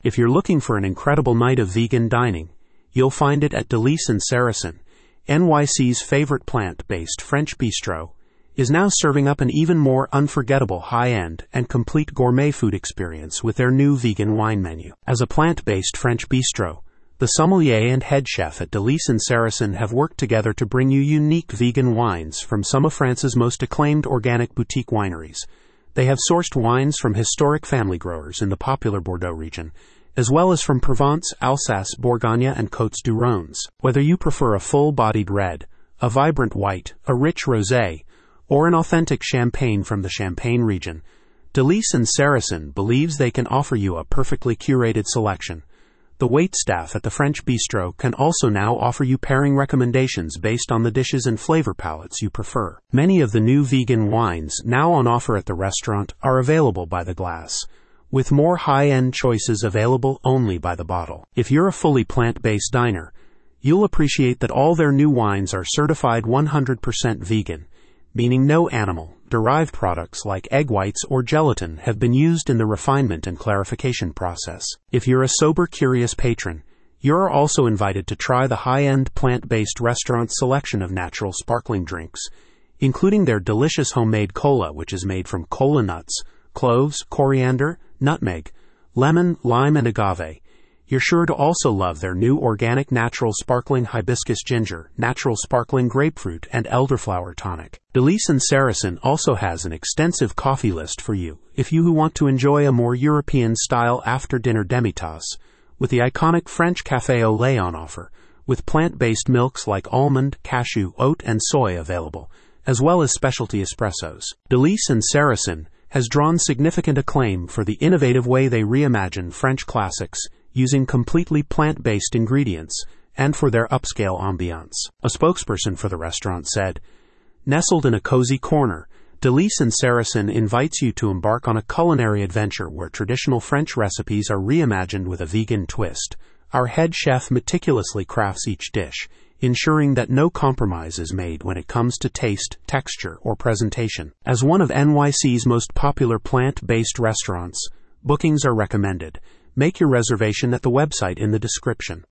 If you're looking for an incredible night of vegan dining, you'll find it at Delice and Saracen. NYC's favorite plant-based French bistro is now serving up an even more unforgettable high-end and complete gourmet food experience with their new vegan wine menu. As a plant-based French bistro, the sommelier and head chef at Delice and Saracen have worked together to bring you unique vegan wines from some of France's most acclaimed organic boutique wineries. They have sourced wines from historic family growers in the popular Bordeaux region, as well as from Provence, Alsace, Bourgogne, and Côtes-du-Rhône. Whether you prefer a full-bodied red, a vibrant white, a rich rosé, or an authentic champagne from the Champagne region, Delice and Saracen believes they can offer you a perfectly curated selection. The waitstaff at the French bistro can also now offer you pairing recommendations based on the dishes and flavor palettes you prefer. Many of the new vegan wines now on offer at the restaurant are available by the glass, with more high-end choices available only by the bottle. If you're a fully plant-based diner, you'll appreciate that all their new wines are certified 100% vegan, meaning no animal-derived products like egg whites or gelatin have been used in the refinement and clarification process. If you're a sober, curious patron, you're also invited to try the high-end plant-based restaurant's selection of natural sparkling drinks, including their delicious homemade cola, which is made from cola nuts, cloves, coriander, nutmeg, lemon, lime, and agave. You're sure to also love their new organic natural sparkling hibiscus ginger, natural sparkling grapefruit, and elderflower tonic. Delice and Saracen also has an extensive coffee list for you if you who want to enjoy a more European-style after-dinner demi-tasse, with the iconic French Café au lait on offer, with plant-based milks like almond, cashew, oat, and soy available, as well as specialty espressos. Delice and Saracen has drawn significant acclaim for the innovative way they reimagine French classics using completely plant-based ingredients, and for their upscale ambiance. A spokesperson for the restaurant said, "Nestled in a cozy corner, Delice and Saracen invites you to embark on a culinary adventure where traditional French recipes are reimagined with a vegan twist. Our head chef meticulously crafts each dish, ensuring that no compromise is made when it comes to taste, texture, or presentation. As one of NYC's most popular plant-based restaurants, bookings are recommended. Make your reservation at the website in the description."